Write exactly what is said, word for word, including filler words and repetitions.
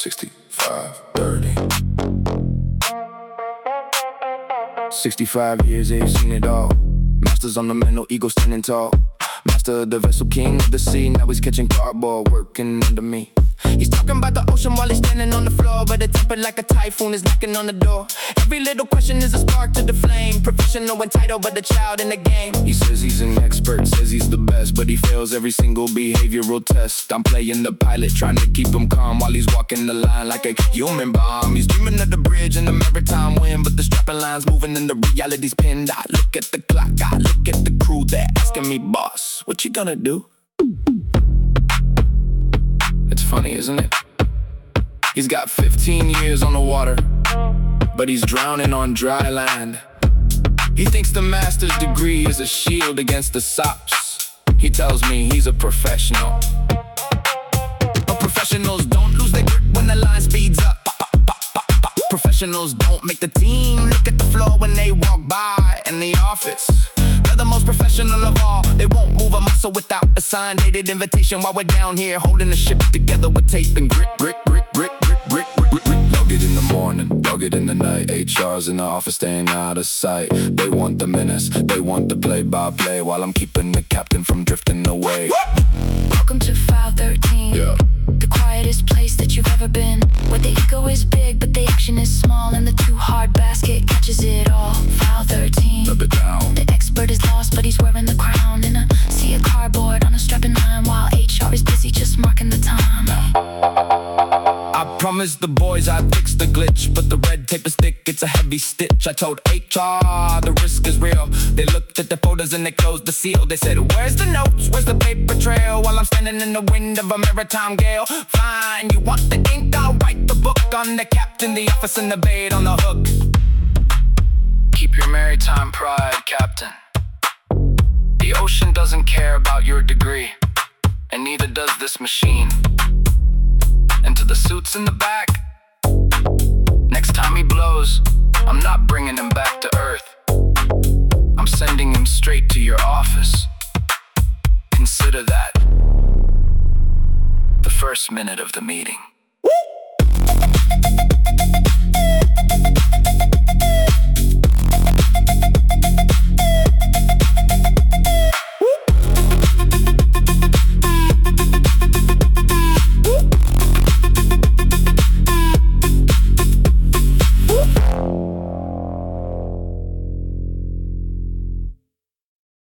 sixty-five, thirty. sixty-five years, they've seen it all. Masters on the mental, ego standing tall. Master of the vessel, king of the sea. Now he's catching cardboard, working under me. He's talking about the ocean while he's standing on the floor, but a temper like a typhoon is knocking on the door. Every little question is a spark to the flame. Professional and title, but the child in the game. He says he's an expert, says he's the best, but he fails every single behavioral test. I'm playing the pilot, trying to keep him calm while he's walking the line like a human bomb. He's dreaming of the bridge and the maritime wind, but the strapping line's moving and the reality's pinned. I look at the clock, I look at the crew, they're asking me, boss, what you gonna do? It's funny, isn't it? He's got fifteen years on the water, but he's drowning on dry land. He thinks the master's degree is a shield against the sops. He tells me he's a professional. But professionals don't lose their grip when the line speeds up. Professionals don't make the team. Look at the floor when they walk by in the office. They're the most professional of all. They won't move a muscle without a signed dated invitation while we're down here holding the ship together with tape and grit, grit, grit, grit, grit, grit, grit, grit. Dug it in the morning, dug it in the night. H R's in the office staying out of sight. They want the menace, they want the play-by-play, while I'm keeping the captain from drifting away. Welcome to File thirteen, Yeah. the quietest place that you've ever been, where the ego is big but the action is small, and the too hard basket catches it all. File thirteen, Flip it down. the expert is lost but he's wearing the crown in a sea of cardboard on a strapping line, while H R is busy just marking the time. I promised the boys I'd fix the glitch, but the red tape is thick, it's a heavy stitch. I told H R the risk is real. They looked at the folders and they closed the seal. They said, where's the notes, where's the paper trail? While I'm standing in the wind of a maritime gale. Fine, you want the ink, I'll write the book. On the captain, the office and the bait on the hook. Keep your maritime pride, captain. The ocean doesn't care about your degree, and neither does this machine. And to the suits in the back, next time he blows, I'm not bringing him back to Earth. I'm sending him straight to your office. Consider that the first minute of the meeting.